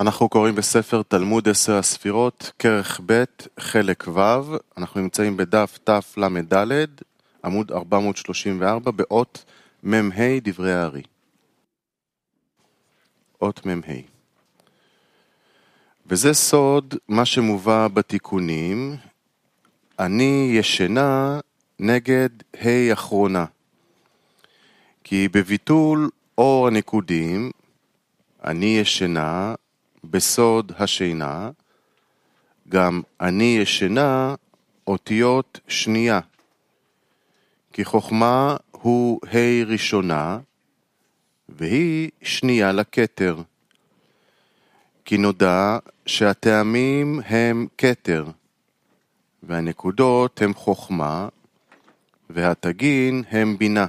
אנחנו קוראים בספר תלמוד 10 הספירות, כרך ב', חלק ו', אנחנו נמצאים בדף תל"ד, עמוד 434, באות מ"ה דברי הארי. אות מ"ה. וזה סוד מה שמובא בתיקונים, אני ישנה נגד ה' אחרונה. כי בביטול אור הנקודים, אני ישנה בסוד השינה, גם אני ישנה אותיות שנייה. כי חוכמה הוא ה' ראשונה, והיא שנייה לכתר. כי נודע שהטעמים הם כתר, והנקודות הם חוכמה, והתגין הם בינה,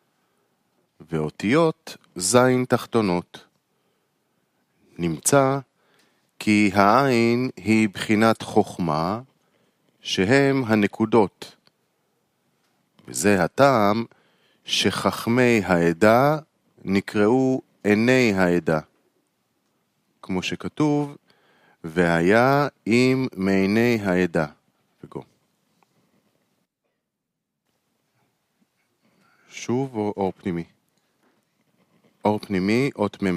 ואותיות זין תחתונות. נמצא כי העין היא בחינת חוכמה, שהם הנקודות. וזה הטעם שחכמי העדה נקראו עיני העדה. כמו שכתוב, והיה עם מעיני העדה. וגו. שוב או אור פנימי? אור פנימי, אות מ"ה.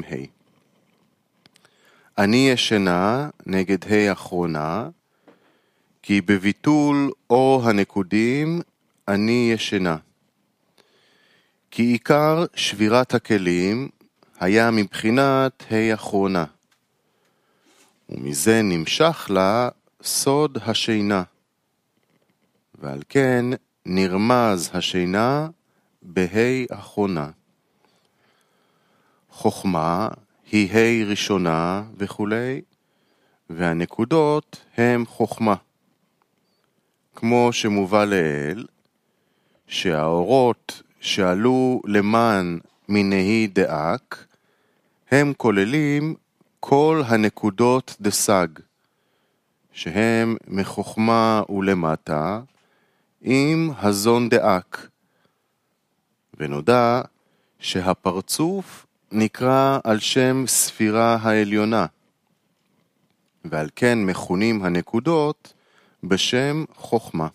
אני ישנה נגד ה' אחרונה, כי בביטול אור הנקודים אני ישנה. כי עיקר שבירת הכלים היה מבחינת ה' אחרונה, ומזה נמשך לה סוד השינה, ועל כן נרמז השינה בה' אחרונה. חוכמה היא ה' ראשונה וכו', והנקודות הם חוכמה. כמו שמובא לעיל, שהאורות שעלו למען מנהי דאק, הם כוללים כל הנקודות דסג, שהם מחוכמה ולמטה, עם הזון דאק. ונודע שהפרצוף נקרא על שם ספירה העליונה, ועל כן מכונים הנקודות בשם חוכמה.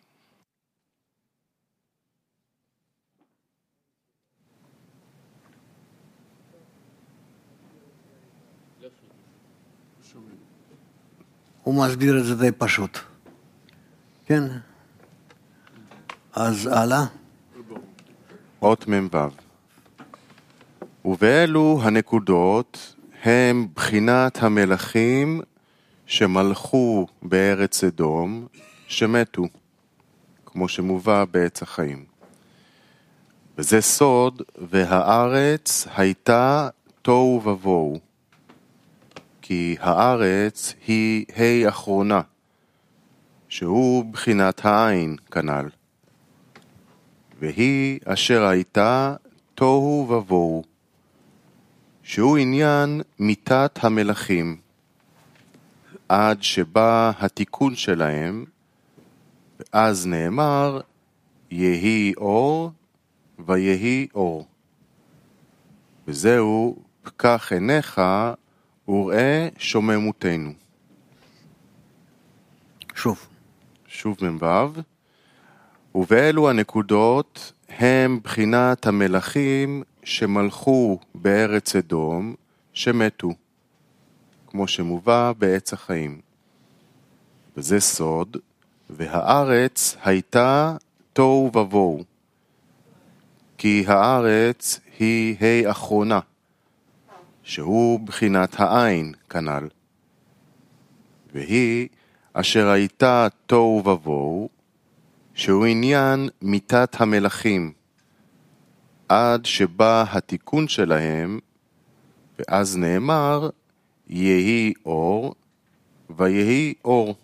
הוא מסביר את זה די פשוט. כן? אז הלאה. אות מ"ו. ובאלו הנקודות הם בחינת המלכים שמלכו בארץ אדום, שמתו, כמו שמובא בעץ החיים. וזה סוד, והארץ הייתה תוהו ובוהו. כי הארץ היא ה' אחרונה, שהוא בחינת העין כנ"ל. והיא אשר הייתה תוהו ובוהו, שהוא עניין מיתת המלכים, עד שבא התיקון שלהם, ואז נאמר, יהי אור ויהי אור. וזהו פקח עיניך וראה שוממותנו. שוב מ"ו. ובאלו הנקודות הם בחינת המלכים שמלכו בארץ אדום, שמתו, כמו שמובא בעץ החיים. וזה סוד, והארץ הייתה תוהו ובוהו. כי הארץ היא ה' אחרונה, שהוא בחינת העין כנ"ל. והיא אשר הייתה תוהו ובוהו, שהוא עניין מיתת המלכים, עד שבא התיקון שלהם, ואז נאמר, יהי אור ויהי אור.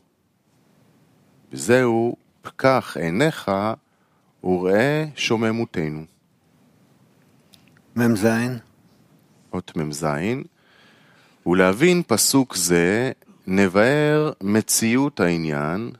וזהו פקח עיניך וראה שוממותנו. מ"ז. אות מ"ז. ולהבין פסוק זה נבאר מציאות העניין,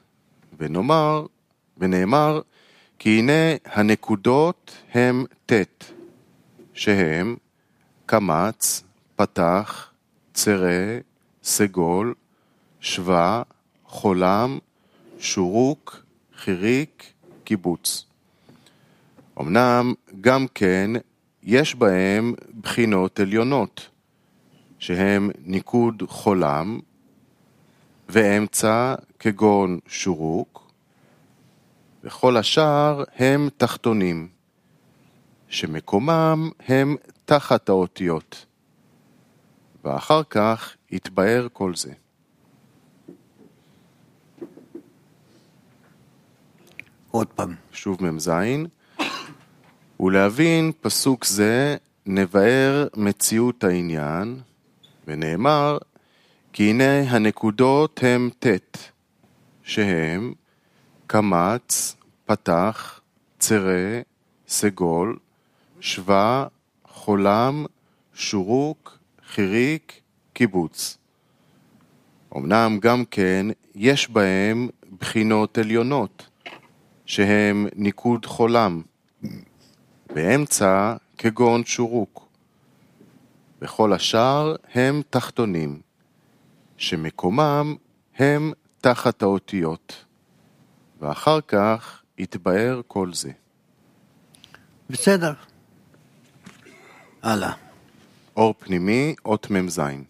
ונאמר כי הנה הנקודות הם ת', שהם קמץ, פתח, צרה, סגול, שווה, חולם, שורוק, חיריק, קיבוץ. אמנם גם כן יש בהם בחינות עליונות, שהם ניקוד חולם, ואמצע כגון שורוק, וכל השאר הם תחתונים, שמקומם הם תחת האותיות, ואחר כך יתבאר כל זה. עוד פעם. שוב ממזין, ולהבין פסוק זה נבאר מציאות העניין, ונאמר כי הנה הנקודות הם תת, שהם קמץ, פתח, צרה, סגול, שווה, חולם, שורוק, חיריק, קיבוץ. אמנם גם כן יש בהם בחינות עליונות, שהם ניקוד חולם, באמצע כגון שורוק, וכל השאר הם תחתונים, שמקומם הם תחת האותיות, ואחר כך יתבאר כל זה. בסדר. הלאה. אור פנימי, אות ממזין.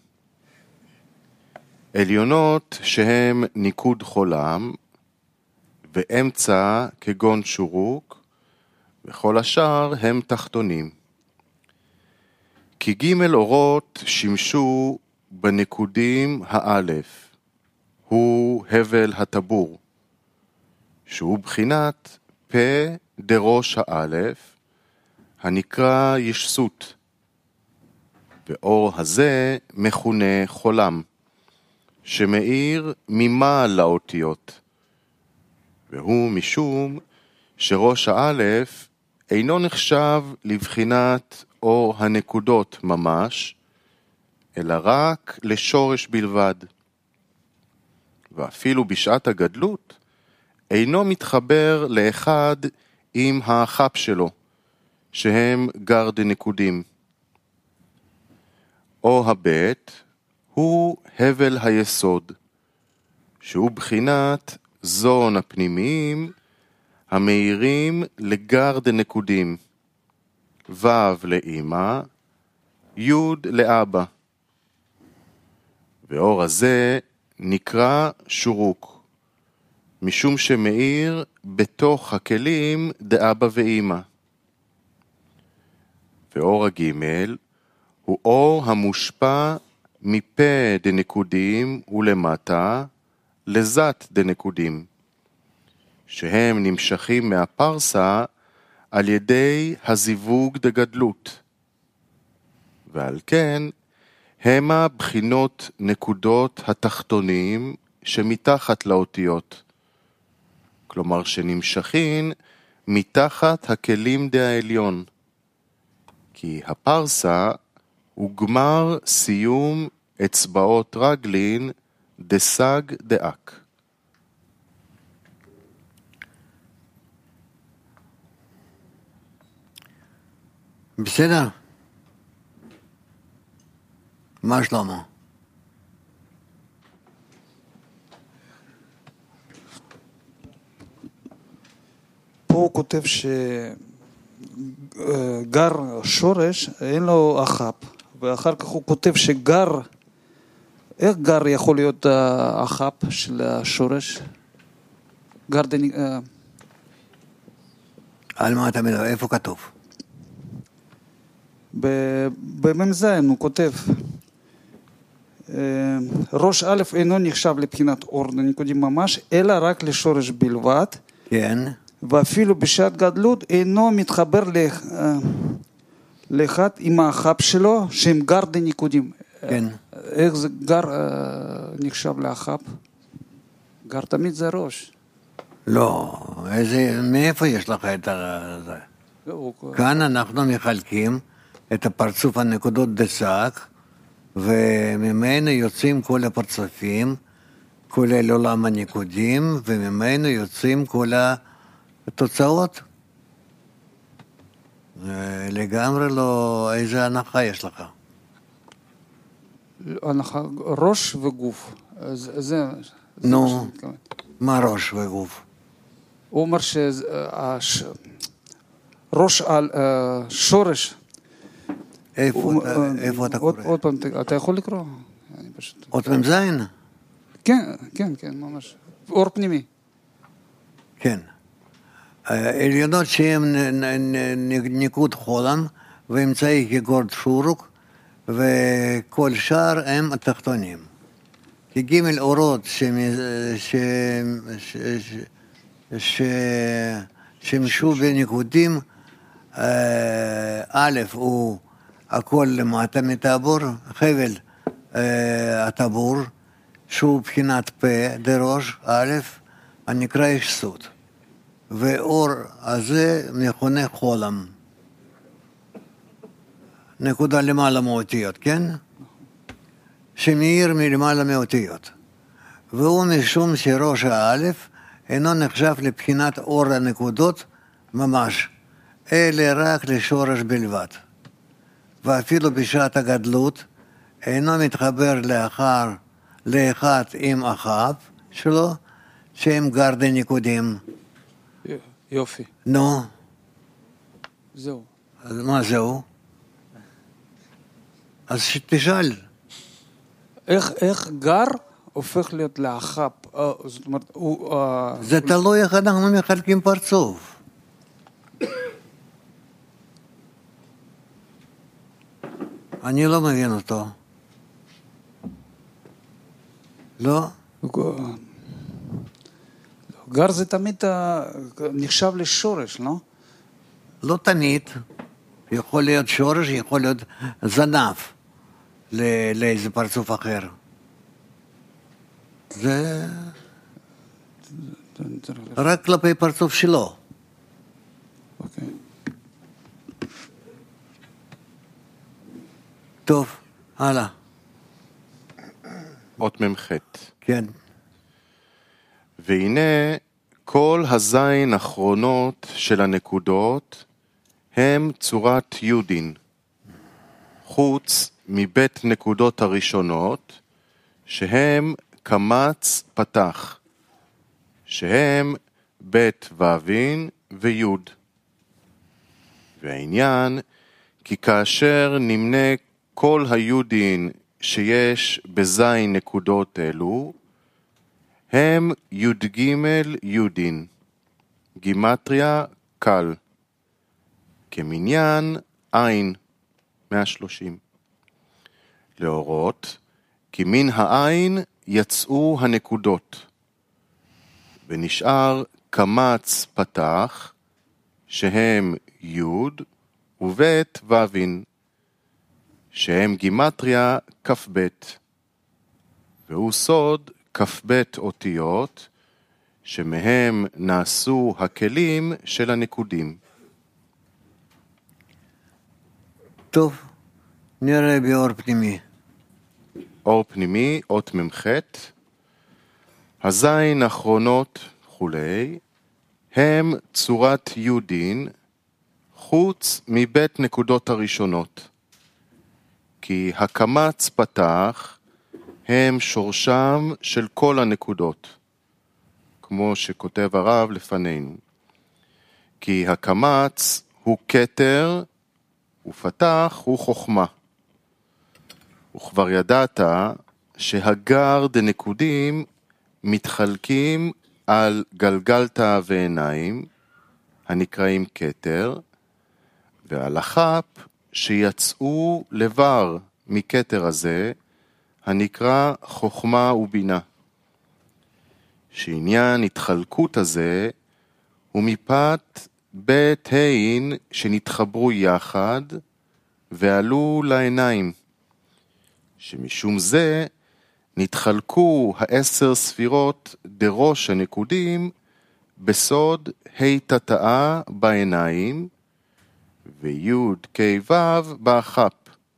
עליונות שהם ניקוד חולם, ואמצע כגון שורוק, וכל השאר הם תחתונים. כי ג' אורות שימשו בנקודים האלף, הוא הבל הטבור, שהוא בחינת פה דראש האלף, הנקרא ישסות, ואור הזה מכונה חולם, שמאיר ממעל לאותיות, והוא משום שראש האלף אינו נחשב לבחינת אור הנקודות ממש, אלא רק לשורש בלבד. ואפילו בשעת הגדלות אינו מתחבר לאחד עם האחפ שלו, שהם גר דנקודים. או הבית הוא הבל היסוד, שהוא בחינת זון הפנימיים המאירים לגר דנקודים, ו' לאמא, י' לאבא. ואור הזה נקרא שורוק, משום שמאיר בתוך הכלים דאבא ואמא. ואור הג' הוא אור המושפע מפה דנקודים ולמטה לזת דנקודים, שהם נמשכים מהפרסה על ידי הזיווג דגדלות, ועל כן המה בחינות נקודות התחתונים שמתחת לאותיות, כלומר שנמשכים מתחת הכלים דהעליון, כי הפרסה הוא גמר סיום אצבעות רגלין דסג דאק. בסדר? מה שלמה? פה הוא כותב שגר שורש אין לו אחפ, ואחר כך הוא כותב שגר, איך גר יכול להיות אחפ של השורש? גר על מה אתה מדבר? איפה כתוב? בממזין הוא כותב ראש א' אינו נחשב לבחינת אור דנקודים ממש, אלא רק לשורש בלבד. כן. ואפילו בשעת גדלות אינו מתחבר לאחד עם האחפ שלו, שהם גר דנקודים. כן. איך זה גר נחשב לאחפ? גר תמיד זה ראש. לא, מאיפה יש לך את זה? כאן אנחנו מחלקים את הפרצוף הנקודות דסק, וממנו יוצאים כל הפרצופים, כולל עולם הנקודים, וממנו יוצאים כל התוצאות. לגמרי לא, איזה הנחה יש לך? ראש וגוף. זה נו, מה ראש וגוף? הוא אומר ראש על שורש. איפה אתה קורא? עוד פעם, אתה יכול לקרוא? עוד פעם זין? כן, כן, כן, ממש. אור פנימי. כן. עליונות שהם ניקוד חולם ואמצעי כגורד שורוק וכל שאר הם התחתונים. כי ג' אורות שמשו בניקודים, א' הוא הכל למטה מטבור, חבל הטבור שהוא בחינת פה דראש א' הנקרא ישסות, ואור הזה מכונה חולם, נקודה למעלה מאותיות, כן? שמאיר מלמעלה מאותיות, והוא משום שראש האלף אינו נחשב לבחינת אור הנקודות ממש, אלא רק לשורש בלבד, ואפילו בשעת הגדלות אינו מתחבר לאחד עם אחאב שלו, שהם גרדי ניקודים. יופי. נו. זהו. אז מה זהו? אז תשאל. איך גר הופך להיות לאחאב? זאת אומרת, הוא... זה תלוי איך אנחנו מחלקים פרצוף. אני לא מבין אותו. לא? גר זה תמיד נחשב לשורש, לא? לא תמיד. יכול להיות שורש, יכול להיות זנב לאיזה פרצוף אחר. זה רק כלפי פרצוף שלו. אוקיי. טוב, הלאה. אות ממ"ח. כן. והנה כל הזין האחרונות של הנקודות הם צורת יודין, חוץ מבית נקודות הראשונות, שהם קמץ פתח, שהם בית ואבין ויוד. והעניין, כי כאשר נמנה כל היודין שיש בזין נקודות אלו, הם יוד ג' יודין, גימטריה קל, כמניין עין 130. להורות, כי מן העין יצאו הנקודות, ונשאר קמץ פתח, שהם יוד ובית ואבין, שהם גימטריה כ"ב, והוא סוד כ"ב אותיות, שמהם נעשו הכלים של הנקודים. טוב, נראה באור פנימי. אור פנימי, אות ממ"ח. הזין האחרונות כולי, הם צורת יודין, חוץ מבית נקודות הראשונות. כי הקמץ פתח הם שורשם של כל הנקודות, כמו שכותב הרב לפנינו. כי הקמץ הוא כתר, ופתח הוא חוכמה. וכבר ידעת שהגר דנקודים מתחלקים על גלגלתא ועיניים, הנקראים כתר, ועל החפ שיצאו לבר מכתר הזה, הנקרא חוכמה ובינה. שעניין התחלקות הזה הוא מפת בית הין שנתחברו יחד ועלו לעיניים, שמשום זה נתחלקו 10 ספירות דראש הנקודים בסוד ה' תתאה בעיניים וי' כ' ו' באחפ.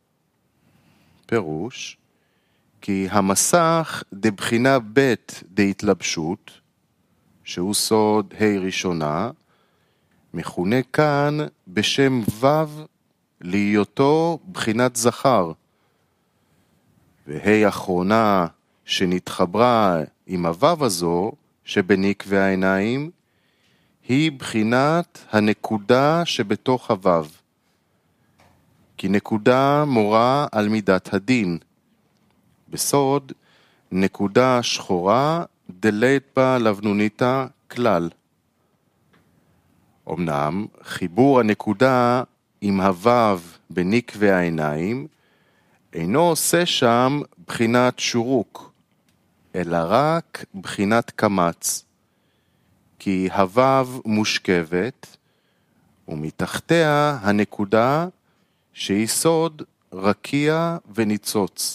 פירוש, כי המסך דבחינה ב' דהתלבשות, שהוא סוד ה' ראשונה, מכונה כאן בשם ו' להיותו בחינת זכר, והי אחרונה שנתחברה עם הוו הזו שבניקבי העיניים, היא בחינת הנקודה שבתוך הוו. כי נקודה מורה על מידת הדין. בסוד, נקודה שחורה דלית בה לבנוניתה כלל. אמנם, חיבור הנקודה עם הוו בניקבי העיניים, אינו עושה שם בחינת שורוק, אלא רק בחינת קמץ. כי הוו מושכבת, ומתחתיה הנקודה שהיא סוד רקיע וניצוץ.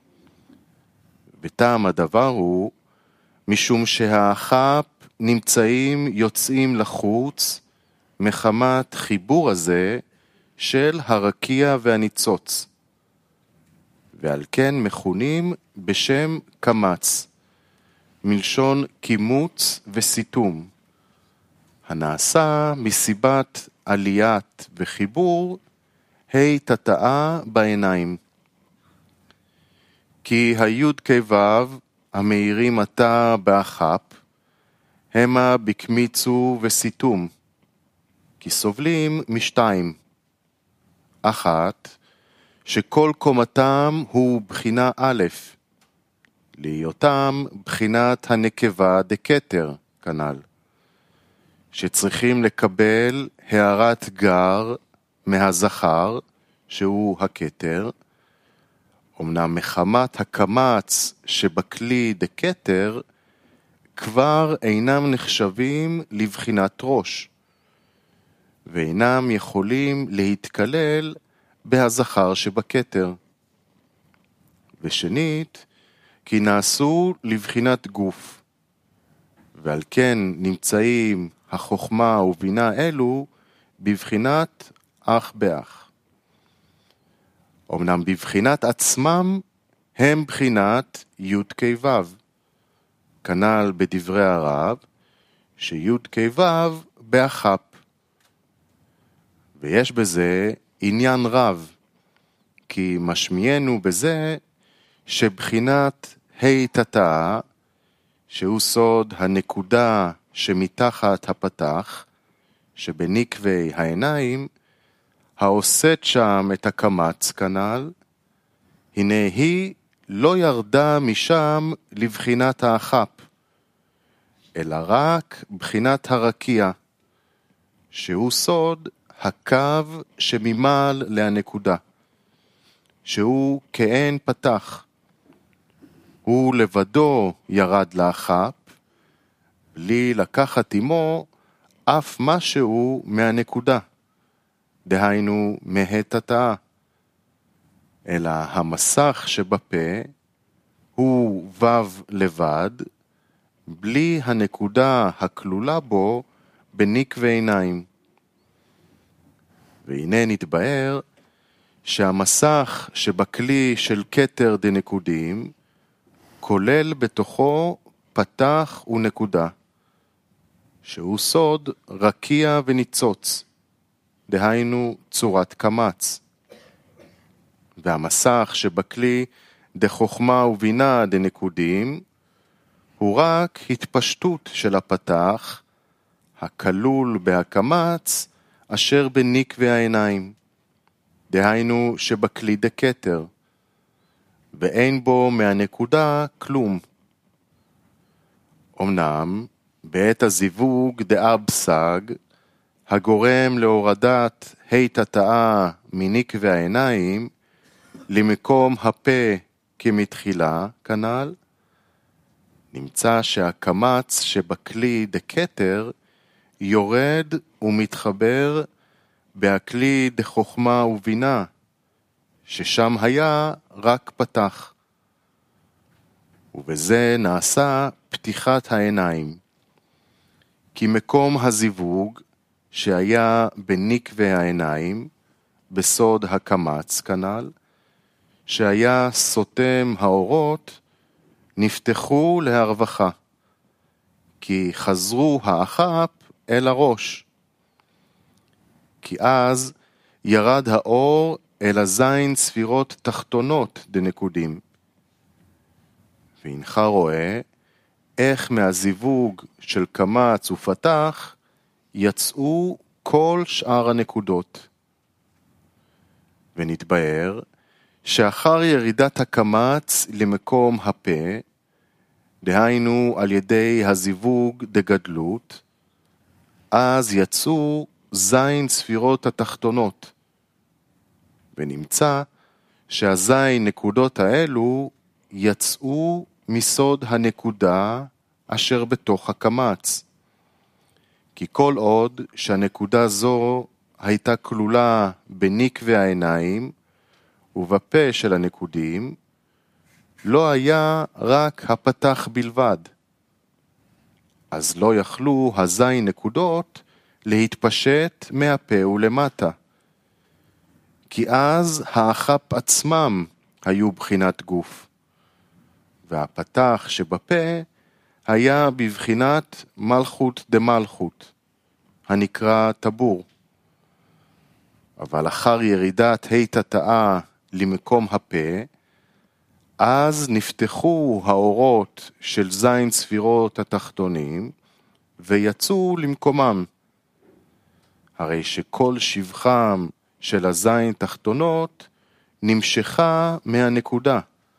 וטעם הדבר הוא, משום שהאחפ נמצאים יוצאים לחוץ, מחמת חיבור הזה של הרקיע והניצוץ. ועל כן מכונים בשם קמץ, מלשון קימוץ וסיתום, הנעשה מסיבת עליית וחיבור ה' תתאה בעיניים. כי היוד כוו המאירים עתה באחפ, המה בקמיצו וסיתום, כי סובלים משתיים. אחת, שכל קומתם הוא בחינה א', להיותם בחינת הנקבה דקטר, כנ"ל, שצריכים לקבל הערת גר מהזכר, שהוא הקטר, אמנם מחמת הקמץ שבכלי דקטר, כבר אינם נחשבים לבחינת ראש, ואינם יכולים להתקלל בהזכר שבקטר. ושנית, כי נעשו לבחינת גוף, ועל כן נמצאים החוכמה ובינה אלו בבחינת אח באח. אמנם בבחינת עצמם הם בחינת י' כ' ו', כנ"ל בדברי הרב, שי' כ' ו' באחפ. ויש בזה עניין רב, כי משמיענו בזה שבחינת ה' תתאה, שהוא סוד הנקודה שמתחת הפתח, שבניקבי העיניים, העושת שם את הקמץ כנ"ל, הנה היא לא ירדה משם לבחינת האחפ, אלא רק בחינת הרקיע, שהוא סוד הקו שממעל להנקודה, שהוא כאין פתח. הוא לבדו ירד לאחפ, בלי לקחת עמו אף משהו מהנקודה, דהיינו מה' תתאה. אלא המסך שבפה הוא וו לבד, בלי הנקודה הכלולה בו בניקבי עיניים. והנה נתבאר שהמסך שבכלי של כתר דנקודים, כולל בתוכו פתח ונקודה, שהוא סוד רקיע וניצוץ, דהיינו צורת קמץ. והמסך שבכלי דחוכמה ובינה דנקודים, הוא רק התפשטות של הפתח, הכלול בהקמץ, אשר בניקבי העיניים, דהיינו שבכלי דקטר, ואין בו מהנקודה כלום. אמנם, בעת הזיווג דאבסג, הגורם להורדת ה' תתאה מניקבי העיניים, למקום הפה כמתחילה, כנ"ל, נמצא שהקמץ שבכלי דקטר יורד ומתחבר בהכלי דחוכמה ובינה, ששם היה רק פתח. ובזה נעשה פתיחת העיניים. כי מקום הזיווג שהיה בניקבי העיניים, בסוד הקמץ כנ"ל, שהיה סותם האורות, נפתחו להרווחה, כי חזרו האחפ אל הראש. כי אז ירד האור אל הזין ספירות תחתונות דנקודים, והנך רואה איך מהזיווג של קמץ ופתח יצאו כל שאר הנקודות. ונתבהר שאחר ירידת הקמץ למקום הפה, דהיינו על ידי הזיווג דגדלות, אז יצאו זין ספירות התחתונות, ונמצא שהזין נקודות האלו יצאו מסוד הנקודה אשר בתוך הקמץ. כי כל עוד שהנקודה זו הייתה כלולה בנקבי העיניים ובפה של הנקודים, לא היה רק הפתח בלבד. אז לא יכלו הזין נקודות להתפשט מהפה ולמטה. כי אז האחפ עצמם היו בחינת גוף. והפתח שבפה היה בבחינת מלכות דמלכות, הנקרא טבור. אבל אחר ירידת התתאה למקום הפה, אז נפתחו האורות של זין ספירות התחתונים, ויצאו למקומם. הרי שכל שבחם של הזין תחתונות נמשכה מהנקודה,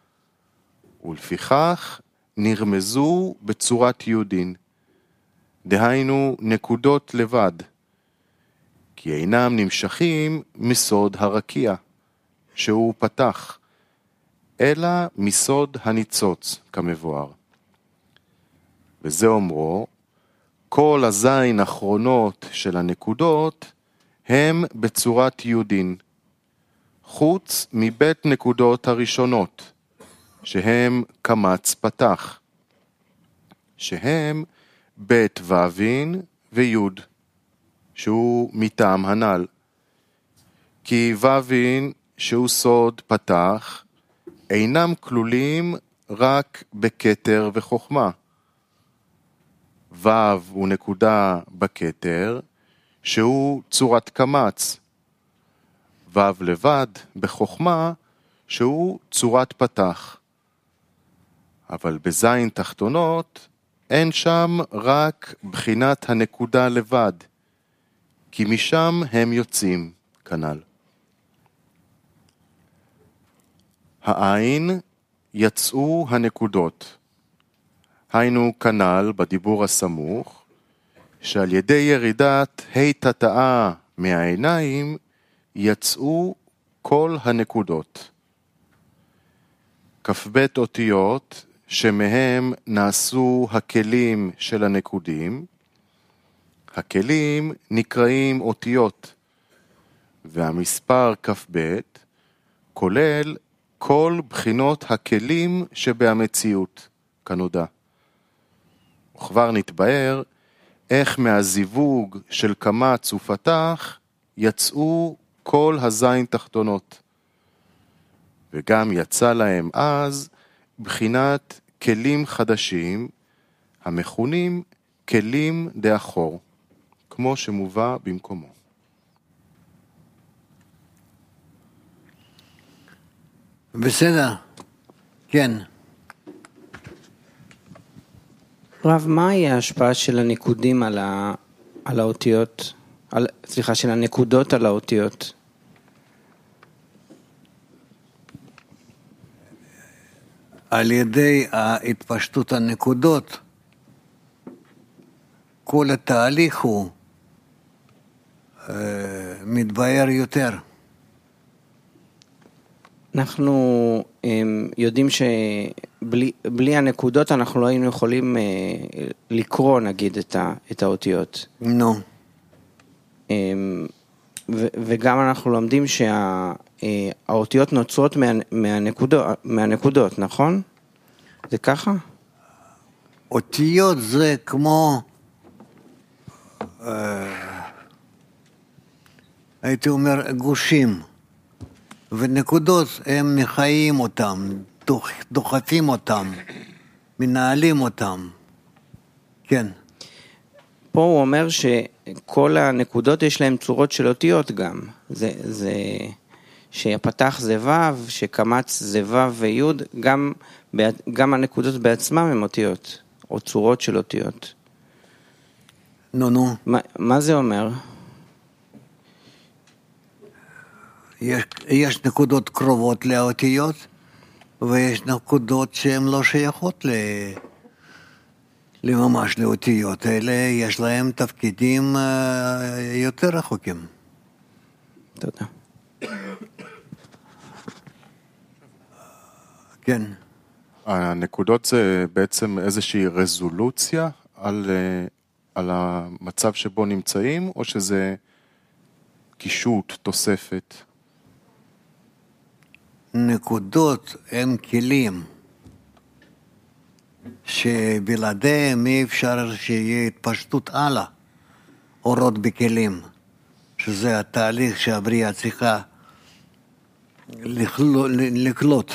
ולפיכך נרמזו בצורת יודין, דהיינו נקודות לבד, כי אינם נמשכים מסוד הרקיע, שהוא פתח, אלא מסוד הניצוץ כמבואר. וזה אומרו, כל הזין האחרונות של הנקודות הם בצורת יודין, חוץ מבית נקודות הראשונות, שהם קמץ פתח, שהם בית ווין ויוד, שהוא מטעם הנ"ל. כי ווין שהוא סוד פתח, אינם כלולים רק בכתר וחוכמה. וו הוא נקודה בכתר, שהוא צורת קמץ. וו לבד בחוכמה, שהוא צורת פתח. אבל בזין תחתונות, אין שם רק בחינת הנקודה לבד, כי משם הם יוצאים כנ"ל. העין יצאו הנקודות, היינו כנ"ל בדיבור הסמוך, שעל ידי ירידת התתאה מהעיניים יצאו כל הנקודות. כ"ב אותיות שמהם נעשו הכלים של הנקודים, הכלים נקראים אותיות, והמספר כ"ב כולל כל בחינות הכלים שבהמציאות, כנודע. וכבר נתבהר איך מהזיווג של קמץ ופתח יצאו כל הזין תחתונות. וגם יצא להם אז בחינת כלים חדשים המכונים כלים דאחור, כמו שמובא במקומו. בסדר, כן. רב, מהי ההשפעה של הנקודים על האותיות, של הנקודות על האותיות? על ידי התפשטות הנקודות, כל התהליך הוא מתבהר יותר. אנחנו יודעים שבלי הנקודות אנחנו לא היינו יכולים לקרוא, נגיד, את האותיות. נו. וגם אנחנו לומדים שהאותיות נוצרות מהנקודות, נכון? זה ככה? אותיות זה כמו, הייתי אומר, גושים. ונקודות הם מחיים אותם, דוחפים אותם, מנהלים אותם. כן. פה הוא אומר שכל הנקודות יש להם צורות של אותיות גם. שהפתח זה ו', שקמץ זה ו' וי', גם הנקודות בעצמם הן אותיות, או צורות של אותיות. נו. מה זה אומר? יש נקודות קרובות לאותיות, ויש נקודות שהן לא שייכות לממש לאותיות. אלה יש להם תפקידים יותר רחוקים. תודה. כן. הנקודות זה בעצם איזושהי רזולוציה על המצב שבו נמצאים, או שזה קישוט, תוספת? נקודות הם כלים שבלעדיהם אי אפשר שיהיה התפשטות הלאה, אורות בכלים, שזה התהליך שהבריאה צריכה לקלוט.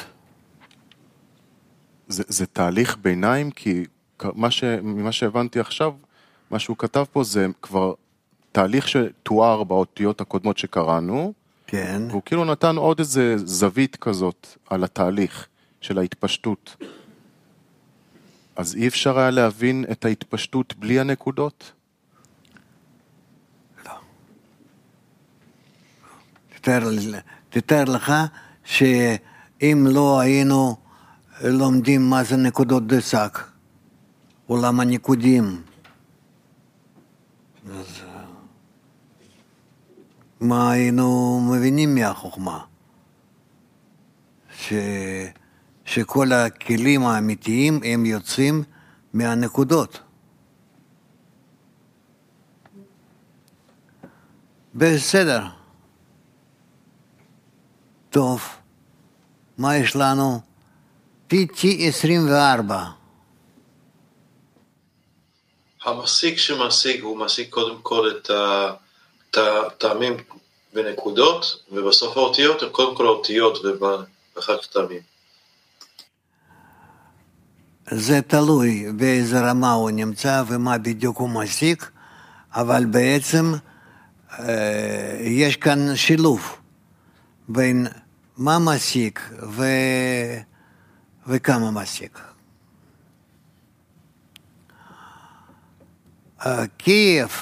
זה תהליך ביניים, כי ממה שהבנתי עכשיו, מה שהוא כתב פה זה כבר תהליך שתואר באותיות הקודמות שקראנו, כן. והוא כאילו נתן עוד איזה זווית כזאת על התהליך של ההתפשטות. אז אי אפשר היה להבין את ההתפשטות בלי הנקודות? לא. תתאר לך שאם לא היינו לומדים מה זה נקודות דסק, עולם הניקודים, אז מה היינו מבינים מהחוכמה? שכל הכלים האמיתיים הם יוצאים מהנקודות. בסדר. טוב. מה יש לנו? PT24. המסיק שמשיג הוא משיג קודם כל את הטעמים בנקודות, ובסוף האותיות, קודם כל האותיות ואחר כך טעמים. זה תלוי באיזה רמה הוא נמצא ומה בדיוק הוא משיג, אבל בעצם יש כאן שילוב בין מה משיג וכמה משיג. Киев.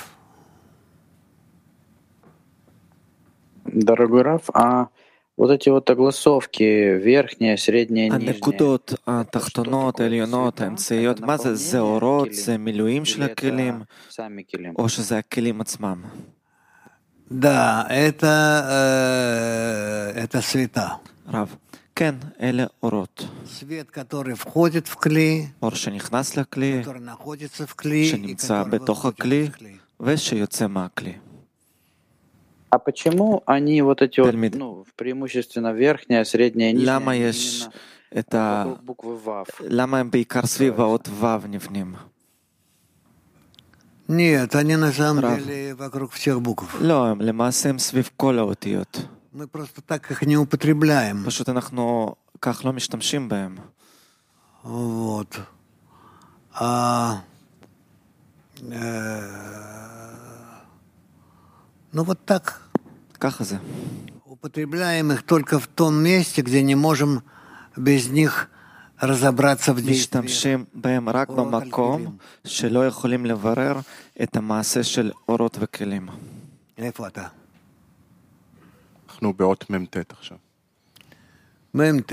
Дорогой Раф, а вот эти вот огласовки, верхняя, средняя, нижняя, הנקודות התחתונות, העליונות, האמצעיות, מה זה? זה אורות, זה מילואים של הכלים, או שזה הכלים עצמם? Да, это света. רב, כן, אלה אורות. Свет, который входит в כלי, אור שנכנס לכלי, который находится в כלי, שנמצא בתוך הכלי, ושיוצא מהכלי. А почему они вот эти вот, преимущественно верхняя, средняя, למה нижняя, יש именно את вокруг буквы ВАВ? למה הם בעיקר סביב האות ו' נבנים? Нет, они на самом деле вокруг всех букв. לא, הם למעשה הם סביב כל האותיות. Мы просто так их не употребляем. פשוט אנחנו כך לא משתמשים בהם. Вот. Ну вот так. ככה זה. Употребляем их только в том месте, где не можем без них разобраться в действии. משתמשים בהם רק במקום שלא יכולים לברר את המעשה של אורות וכלים. איפה אתה? אנחנו באות מ"ט עכשיו. מ"ט.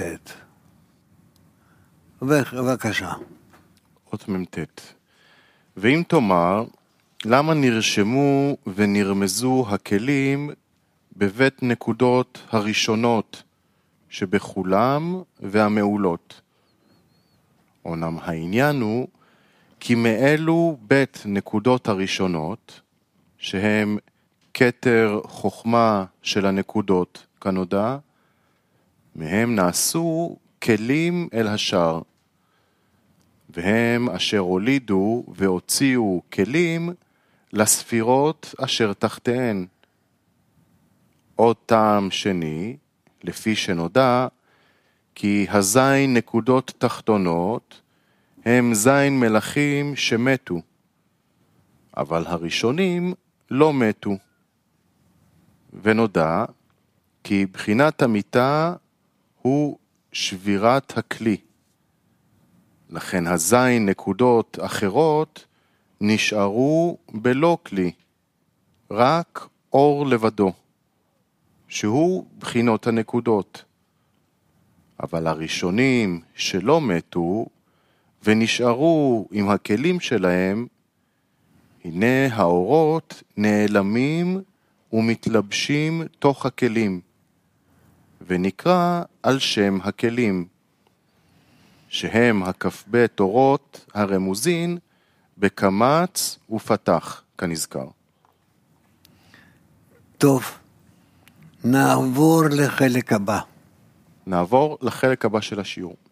בבקשה. אות מ"ט. ואם תאמר, למה נרשמו ונרמזו הכלים בבית נקודות הראשונות שבכולם והמעולות? אומנם העניין הוא כי מאלו בית נקודות הראשונות, שהם כתר חוכמה של הנקודות כנודע, מהם נעשו כלים אל השאר, והם אשר הולידו והוציאו כלים לספירות אשר תחתיהן. עוד טעם שני, לפי שנודע, כי הזין נקודות תחתונות הם זין מלאכים שמתו, אבל הראשונים לא מתו. ונודע כי בחינת המיטה הוא שבירת הכלי. לכן הזין נקודות אחרות נשארו בלא כלי, רק אור לבדו, שהוא בחינות הנקודות. אבל הראשונים שלא מתו ונשארו עם הכלים שלהם, הנה האורות נעלמים ומתלבשים תוך הכלים, ונקרא על שם הכלים, שהם הכ"ב אורות הרמוזין בקמץ ופתח, כנזכר. טוב, נעבור לחלק הבא. נעבור לחלק הבא של השיעור.